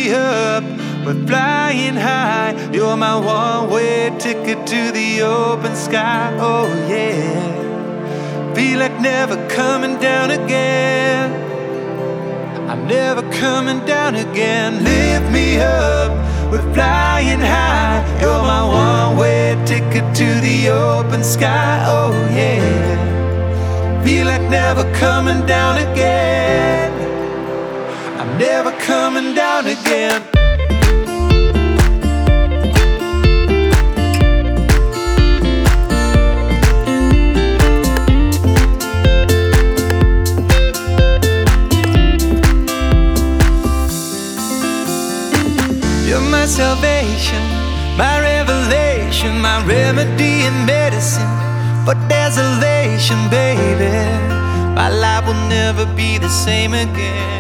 me up. We're flying high. You're my one-way ticket to the open sky. Oh yeah. Feel like never coming down again. I'm never coming down again. Lift me up. We're flying high. You're my one-way ticket to the open sky. Oh yeah. Feel like never coming down again. I'm never coming down again. You're my salvation, my revelation, my remedy and medicine for desolation, baby. My life will never be the same again.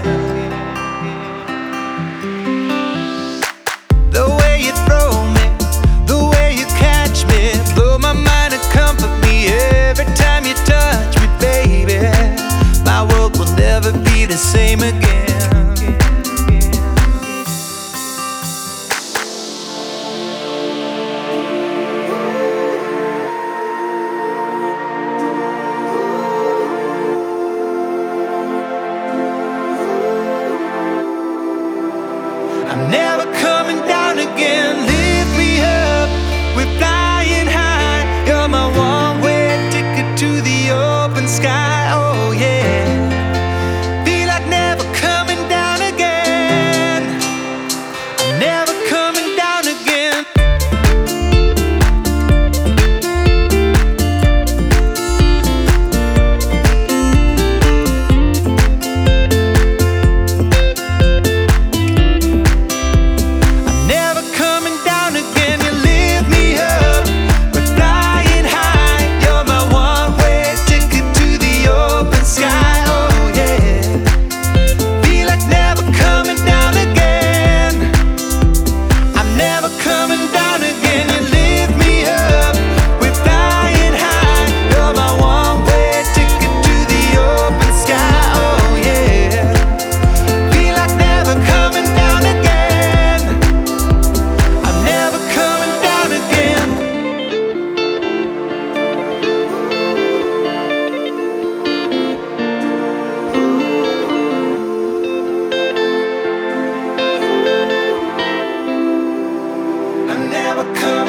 The way you throw me, the way you catch me, blow my mind and comfort me every time you touch me, baby. My world will never be the same again. I'm never coming down again. Lift me up, we're flying high. You're my one-way ticket to the open sky. Oh yeah. Feel like never coming down again. I'm never coming down again. Never come